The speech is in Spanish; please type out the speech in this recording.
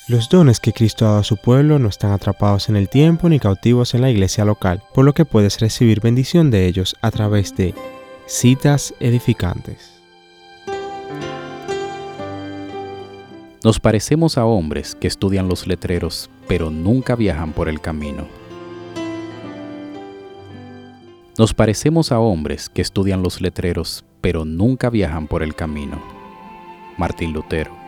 Los dones que Cristo ha dado a su pueblo no están atrapados en el tiempo ni cautivos en la iglesia local, por lo que puedes recibir bendición de ellos a través de citas edificantes. Nos parecemos a hombres que estudian los letreros, pero nunca viajan por el camino. Nos parecemos a hombres que estudian los letreros, pero nunca viajan por el camino. Martín Lutero.